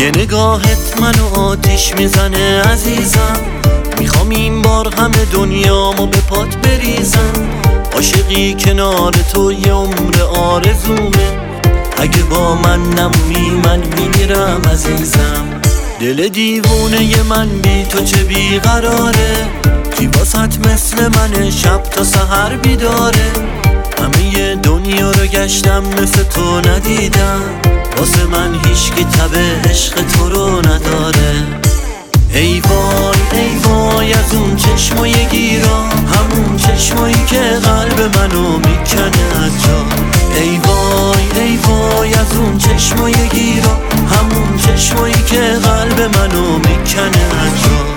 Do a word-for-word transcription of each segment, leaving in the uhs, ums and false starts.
یه نگاهت منو آتیش میزنه عزیزم، میخوام این بار همه دنیامو به پات بریزم. عاشقی کنار تو یه عمر آرزومه، اگه با من نمونی من میمیرم عزیزم. دل دیوونه من بی تو چه بیقراره، کی واسط مثل من شب تا سحر بیداره. همه دنیا رو گشتم مثل تو ندیدم، واسه من هیچکی تب عشق تو رو نداره. ای وای ای وای از اون چشمای گیرا، همون چشمایی که قلب منو میکنه از جا. ای وای ای وای از اون چشمای گیرا، همون چشمایی که قلب منو میکنه از جا.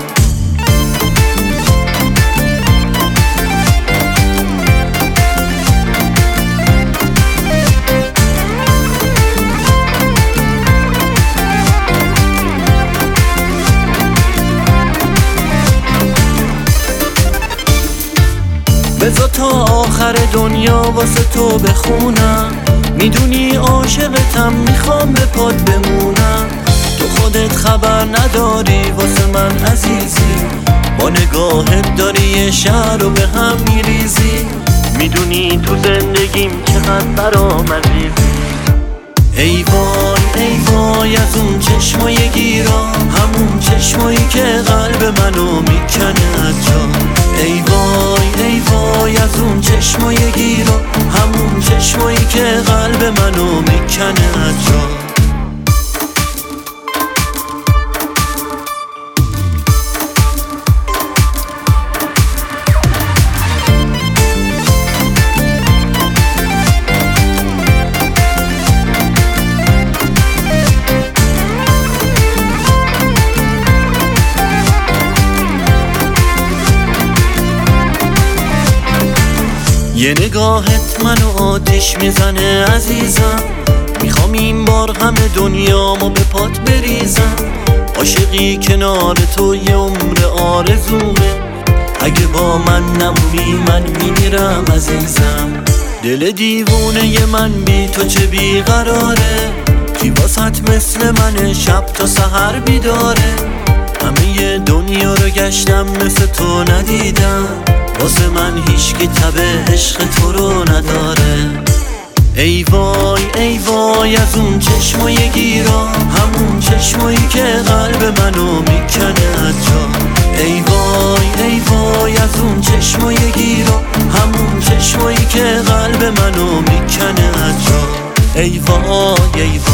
بذار تا آخر دنیا واسه تو بخونم، میدونی عاشقتم میخوام به پات بمونم. تو خودت خبر نداری واسه من عزیزی، با نگاهت داری یه شهر رو به هم میریزی. میدونی تو زندگیم چقدر برام عزیزی. ای وای ای وای از اون چشمای گیرا، همون چشمایی که قلب منو میکنه از جا. ای وای ای وای از اون چشمای گیرا، همون چشمایی که قلب منو میکنه از جا. یه نگاهت منو آتیش میزنه عزیزم، میخوام این بار همه دنیامو به پات بریزم. عاشقی کنار تو یه عمر آرزومه، اگه با من نمونی من میمیرم عزیزم. دل دیوونه من بی تو چه بیقراره، کی واسط مثل من شب تا سحر بیداره. همه دنیا رو گشتم مثل تو ندیدم، واسه من هیچکی تب عشق تو رو نداره. ای وای ای وای از اون چشمای گیرا، همون چشمایی که قلب منو میکنه از جا. ای وای ای وای از اون چشمای گیرا، همون چشمایی که قلب منو میکنه از جا. ای وای ای وای